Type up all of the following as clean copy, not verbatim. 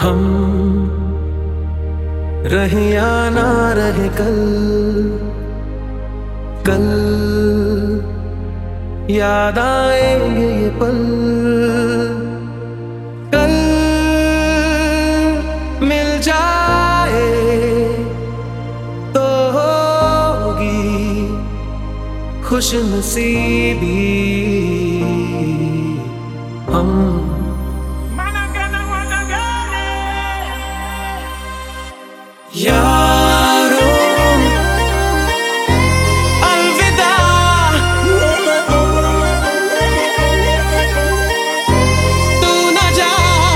हम रहे या ना रहे कल, कल याद आएंगे ये पल। कल मिल जाए तो होगी खुशनसीबी। हम यारों अलविदा, तू न जा।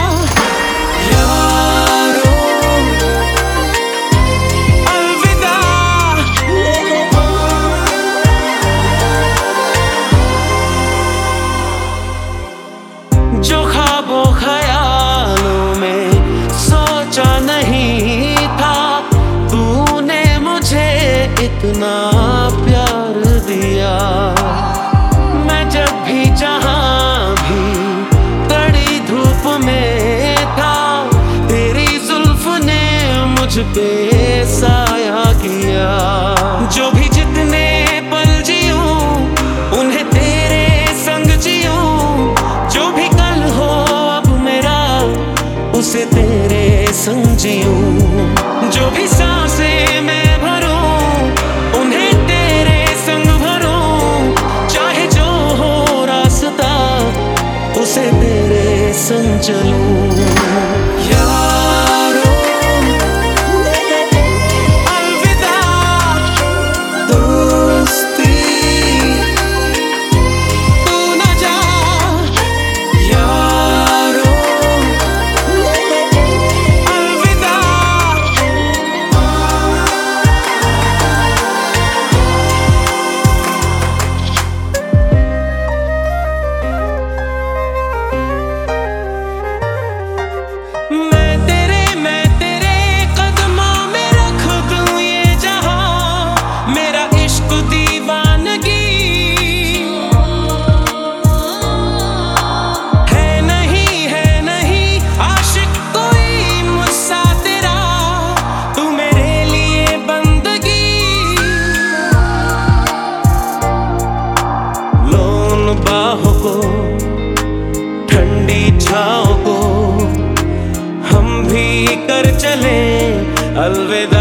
यारों अलविदा, जो ख्वाबों ख्यालों में सोचा नहीं था, तूने मुझे इतना प्यार दिया। मैं जब भी जहां भी कड़ी धूप में था, तेरी जुल्फ ने मुझ पे साया किया। जो भी जितने पल जियूं उन्हें तेरे संग जियूं, जो भी कल हो अब मेरा उसे तेरे संग जियूं। जो भी सांसें मैं भरूं उन्हें तेरे संग भरूं, चाहे जो हो रास्ता उसे तेरे संग चलूं। यारों अलविदा, दोस्ती तू न जा। यारों अलविदा, मैं तेरे कदमों में रख दूं ये जहां, मेरा इश्क दीवानगी है नहीं आशिक कोई मुझसा तेरा, तू मेरे लिए बंदगी। लोन बाहों को ठंडी छाँव को हम भी कर चले अलविदा।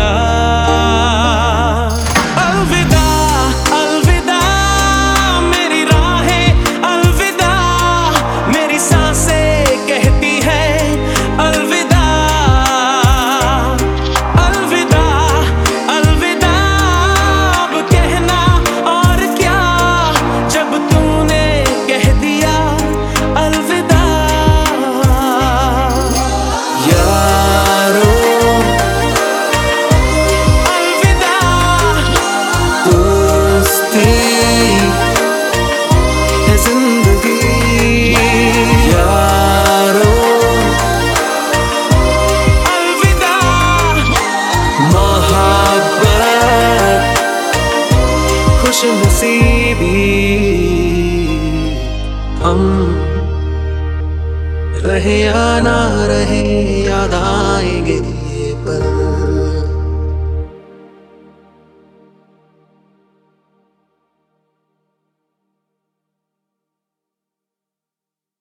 अलविदा अलविदा मेरी राहें अलविदा, मेरी सांसें कहती है अलविदा। अलविदा अलविदा अब कहना और क्या, जब तूने कह दिया अलविदा। यारों अलविदा, दोस्ती है जिंदगी। यारों अलविदा, मोहब्बत खुशनसीबी। हम रहे या ना रहे याद आएंगे ये पल।